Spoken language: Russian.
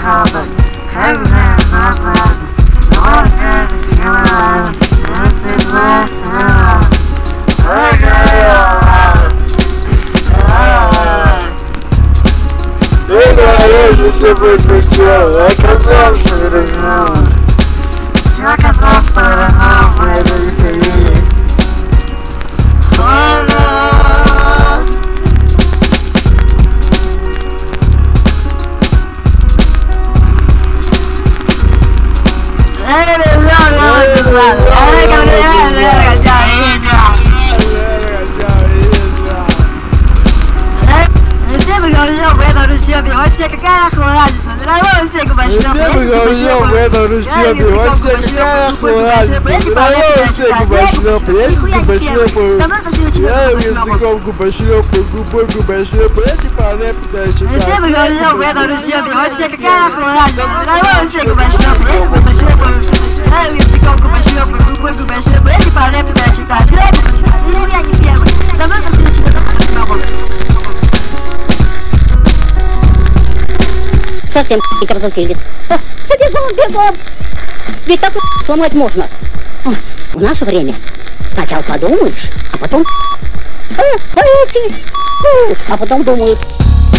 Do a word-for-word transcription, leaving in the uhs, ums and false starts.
холодной, когда запах, только чего, это запах. И говорили, что будет ничего, оказался вернул. Все оказалось по-другому, мы это не поняли. Вообще, какая нахуй разница? Здорово, всех большой. Где мы говорим в этом ручье? Вообще, какая нахуй разница? Здорово, всех губошлёпы. Я с губошлёпаю. Я языком губошлёпаю, губой губошлёпаю. Я типа не пытаюсь читать. Где мы говорим в этом ручье? Вообще, какая нахуй разница? Здорово, всех губошлёпы. Я с губошлёпаю. Я языком губошлёпаю, губой губошлёпаю. Я типа не пытаюсь читать. Ну я не первый. За мной зашли читать. Совсем и разлетелись. Все бегом, бегом. Ведь так сломать можно. В наше время сначала подумаешь, а потом... А, а эти... А потом думают...